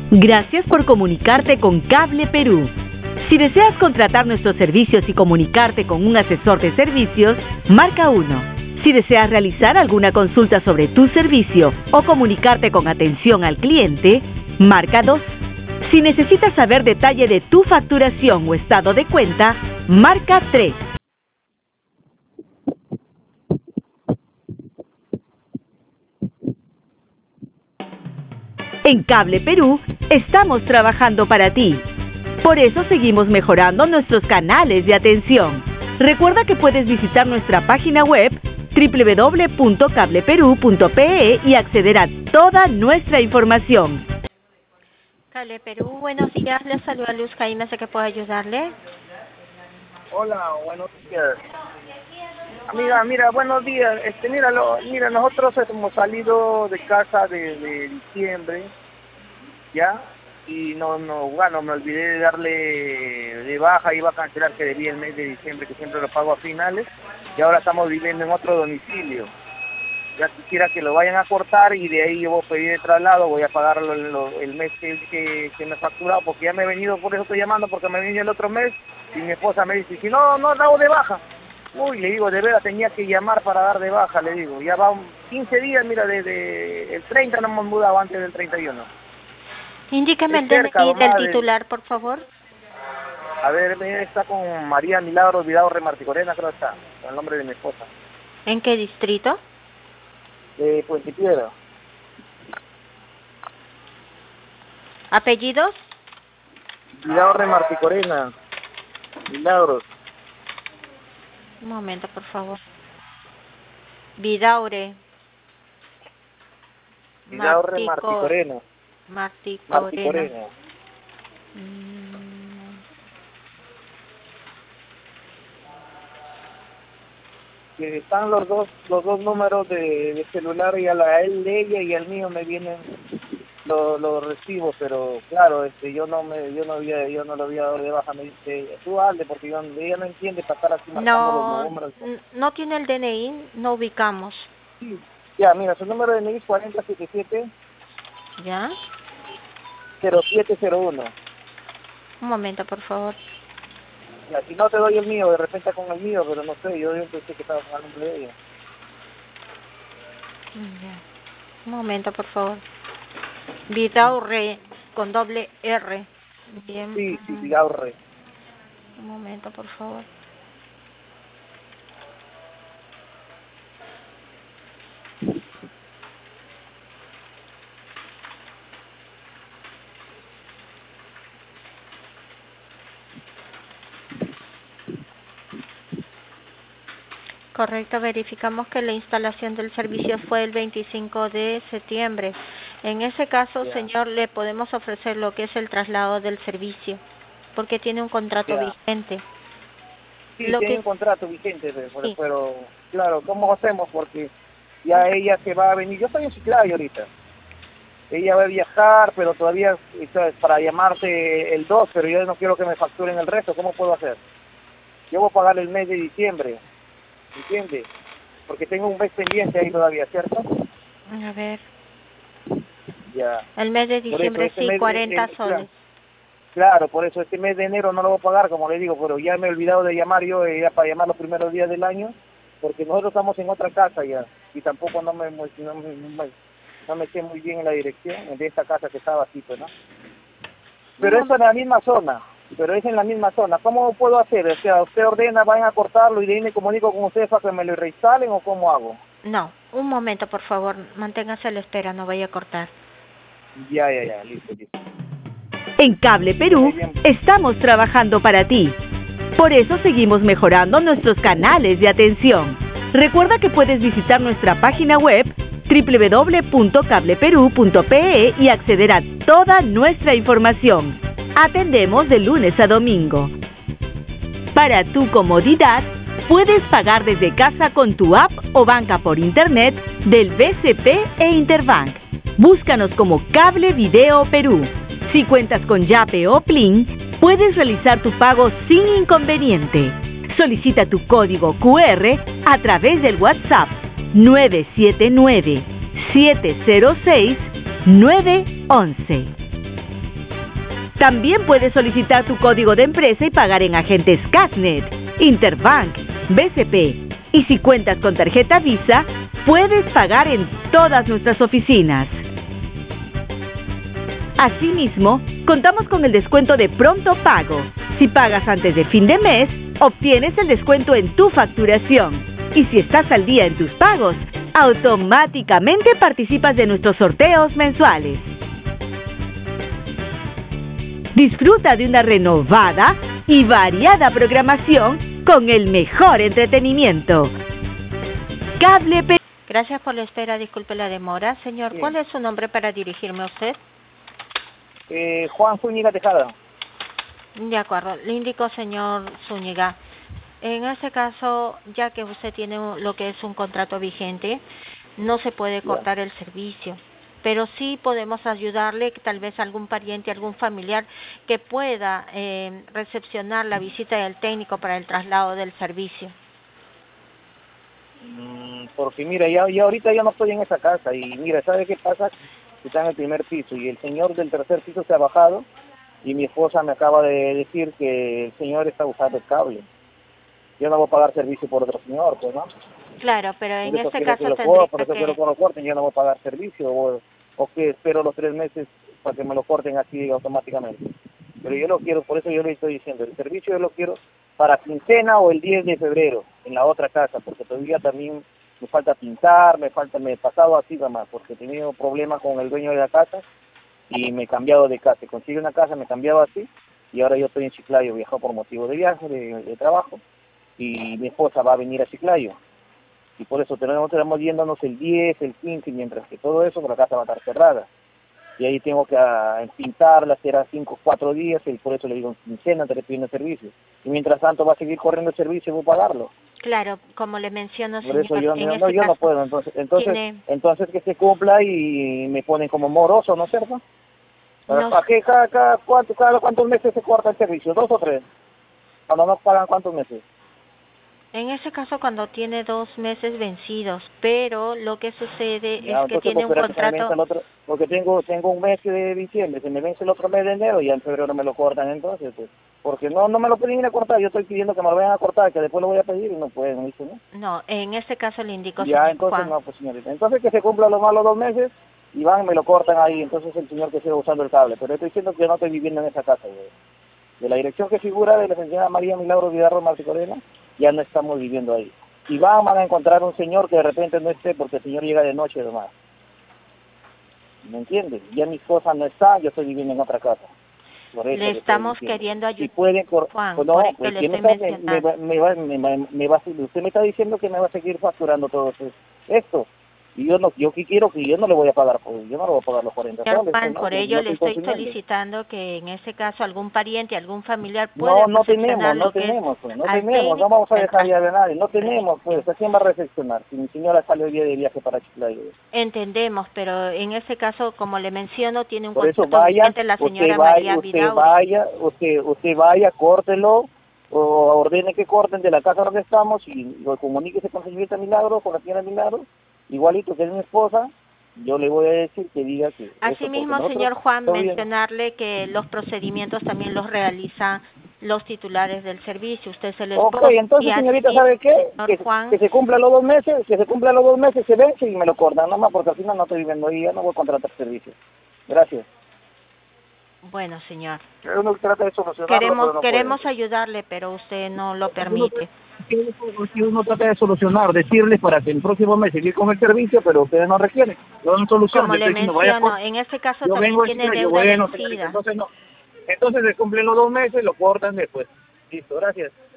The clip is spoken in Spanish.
Gracias por comunicarte con Cable Perú. Si deseas contratar nuestros servicios y comunicarte con un asesor de servicios, marca 1. Si deseas realizar alguna consulta sobre tu servicio o comunicarte con atención al cliente, marca 2. Si necesitas saber detalle de tu facturación o estado de cuenta, marca 3. En Cable Perú estamos trabajando para ti. Por eso seguimos mejorando nuestros canales de atención. Recuerda que puedes visitar nuestra página web www.cableperú.pe y acceder a toda nuestra información. Cable Perú, buenos días. Les saluda Luz Jaime, ¿sé que puedo ayudarle? Hola, buenos días. Amiga, mira, buenos días. Mira, nosotros hemos salido de casa de diciembre, ¿ya? Y bueno, me olvidé de darle de baja, iba a cancelar que debía el mes de diciembre, que siempre lo pago a finales, y ahora estamos viviendo en otro domicilio. Ya quisiera que lo vayan a cortar y de ahí yo voy a pedir el traslado, voy a pagar el mes que me he facturado, porque ya me he venido, por eso estoy llamando, porque me vine el otro mes, y mi esposa me dice, si no hago de baja. Uy, le digo, de veras tenía que llamar para dar de baja, le digo. Ya va 15 días, mira, desde el 30 nos hemos mudado antes del 31. Indíqueme el DNI del titular, por favor. A ver, está con María Milagros Vidaurre Marticorena, creo que está, con el nombre de mi esposa. ¿En qué distrito? Puente Piedra. ¿Apellidos? Vidaurre Marticorena. Milagros. Un momento, por favor. Vidaurre Marticorena. Marticorena. Que están los dos números de celular, y a él de ella y al mío me vienen los recibos, pero claro, yo no lo había dado de baja. Me dice, tú hazle, porque ella no entiende pasar así marcando los números. No tiene el DNI, no ubicamos. Sí. Ya, mira, su número de DNI es 4077. ¿Ya? 0701. Un momento, por favor. Ya, si no te doy el mío, de repente con el mío, pero no sé, yo pensé que estaba con el nombre de ella. Ya. Un momento, por favor. Vidaurre, con doble R. Bien. Sí, Vidaurre. Un momento, por favor. Correcto, verificamos que la instalación del servicio fue el 25 de septiembre. En ese caso, señor, le podemos ofrecer lo que es el traslado del servicio, porque tiene un contrato vigente. Sí, tiene un contrato vigente, pero claro, ¿cómo hacemos? Porque ya ella se va a venir. Yo estoy en Chiclayo ahorita. Ella va a viajar, pero todavía para llamarte el 2, pero yo no quiero que me facturen el resto. ¿Cómo puedo hacer? Yo voy a pagar el mes de diciembre. ¿Entiende? Porque tengo un mes pendiente ahí todavía, ¿cierto? A ver. Ya. El mes de diciembre eso, sí, 40 soles. Claro, por eso este mes de enero no lo voy a pagar, como le digo, pero ya me he olvidado de llamar yo, ya para llamar los primeros días del año, porque nosotros estamos en otra casa ya, y tampoco no me sé muy bien en la dirección de esta casa que estaba aquí, pues, ¿no? Pero eso en la misma zona. Pero es en la misma zona. ¿Cómo puedo hacer? O sea, usted ordena, vayan a cortarlo y de ahí me comunico con ustedes para que me lo reinstalen, ¿o cómo hago? No, un momento, por favor, manténgase a la espera, no vaya a cortar. Ya, listo. En Cable Perú estamos trabajando para ti. Por eso seguimos mejorando nuestros canales de atención. Recuerda que puedes visitar nuestra página web www.cableperú.pe y acceder a toda nuestra información. Atendemos de lunes a domingo. Para tu comodidad, puedes pagar desde casa con tu app o banca por internet del BCP e Interbank. Búscanos como Cable Video Perú. Si cuentas con Yape o Plin, puedes realizar tu pago sin inconveniente. Solicita tu código QR a través del WhatsApp 979-706-911. También puedes solicitar tu código de empresa y pagar en agentes Cashnet, Interbank, BCP. Y si cuentas con tarjeta Visa, puedes pagar en todas nuestras oficinas. Asimismo, contamos con el descuento de pronto pago. Si pagas antes de fin de mes, obtienes el descuento en tu facturación. Y si estás al día en tus pagos, automáticamente participas de nuestros sorteos mensuales. Disfruta de una renovada y variada programación con el mejor entretenimiento. Cable Perú. Gracias por la espera, disculpe la demora. Señor, Sí. ¿cuál es su nombre para dirigirme a usted? Juan Zúñiga Tejada. De acuerdo, le indico, señor Zúñiga. En este caso, ya que usted tiene lo que es un contrato vigente, no se puede cortar el servicio, pero sí podemos ayudarle, tal vez algún pariente, algún familiar que pueda recepcionar la visita del técnico para el traslado del servicio. Porque mira, ya ahorita yo no estoy en esa casa y mira, ¿sabe qué pasa? Está en el primer piso y el señor del tercer piso se ha bajado y mi esposa me acaba de decir que el señor está usando el cable. Yo no voy a pagar servicio por otro señor, pues, ¿no? Claro, pero en Por eso este quiero caso que lo tendría por eso quiero que lo corten, yo no voy a pagar servicio o que espero los 3 meses para que me lo corten así automáticamente. Pero yo lo quiero, por eso yo le estoy diciendo, el servicio yo lo quiero para quincena o el 10 de febrero en la otra casa, porque todavía también me falta pintar, me he pasado así nada más, porque he tenido problemas con el dueño de la casa y me he cambiado de casa. Conseguí una casa, me he cambiado así y ahora yo estoy en Chiclayo, viajado por motivo de viaje, de trabajo, y mi esposa va a venir a Chiclayo. Y por eso tenemos yéndonos el 10, el 15, mientras que todo eso, la casa va a estar cerrada. Y ahí tengo que pintarla, será 5 o 4 días, y por eso le digo, quincena te pidiendo el servicio. Y mientras tanto va a seguir corriendo el servicio y voy a pagarlo. Claro, como le menciono, Por eso señor, yo no puedo, entonces que se cumpla y me ponen como moroso, ¿no es cierto? ¿Para qué cada cuántos meses se corta el servicio? 2 o 3. Cuando no pagan, ¿cuántos meses? En ese caso, cuando tiene 2 meses vencidos, pero lo que sucede Ya, es que tiene un contrato... Porque tengo un mes de diciembre, se me vence el otro mes de enero y en febrero me lo cortan entonces, pues. Porque no me lo pueden ir a cortar, yo estoy pidiendo que me lo vayan a cortar, que después lo voy a pedir y no pueden, dice, ¿no? No, en este caso le indico, Ya, señor entonces Juan. no, pues señorita. Entonces que se cumplan los malos 2 meses y van y me lo cortan ahí, entonces el señor que siga usando el cable. Pero estoy diciendo que yo no estoy viviendo en esa casa, güey. De la dirección que figura de la señora María Milagro Vidarro Martí Corena, ya no estamos viviendo ahí. Y van a encontrar un señor que de repente no esté porque el señor llega de noche nomás. ¿Me entiendes? Ya mis cosas no están, yo estoy viviendo en otra casa. Por eso le estamos queriendo ayudar, si pueden Juan, pues no, por eso pues le estoy mencionando. usted me está diciendo que me va a seguir facturando todo esto. Y yo quiero que yo no le voy a pagar, pues yo no le voy a pagar los 40 Señor soles. Juan, ¿no? por Porque ello no le estoy estoy consumiendo. solicitando que en ese caso algún pariente, algún familiar pueda No recepcionar tenemos, al no técnico vamos a dejar del ya de nadie, no tenemos, pues, ¿a quién va a recepcionar? Si mi señora sale hoy día de viaje para Chiclayo. Entendemos, pero en ese caso, como le menciono, tiene un Por eso contrato vaya, vigente la señora María Vidaurre. usted vaya, córtelo, o ordene que corten de la casa donde estamos y lo comuníquese con la señorita Milagro, con la señora Milagro, igualito que es mi esposa, yo le voy a decir que diga que... Asimismo, señor Juan, mencionarle que los procedimientos también los realizan los titulares del servicio. Usted se les Ok, entonces, señorita, ¿sabe qué? Que se cumplan los 2 meses, se vence y me lo cortan, nada más, porque al final no estoy viviendo ahí, ya no voy a contratar servicios. Gracias. Bueno, señor. Uno trata de solucionarlo, queremos ayudarle, pero usted no lo permite. Uno trata de solucionar, decirles para que el próximo mes seguir con el servicio, pero ustedes no requieren. Yo no soluciono. Como le menciono, en este caso también tiene deuda vencida. Entonces se cumplen los 2 meses, lo cortan después. Listo, gracias.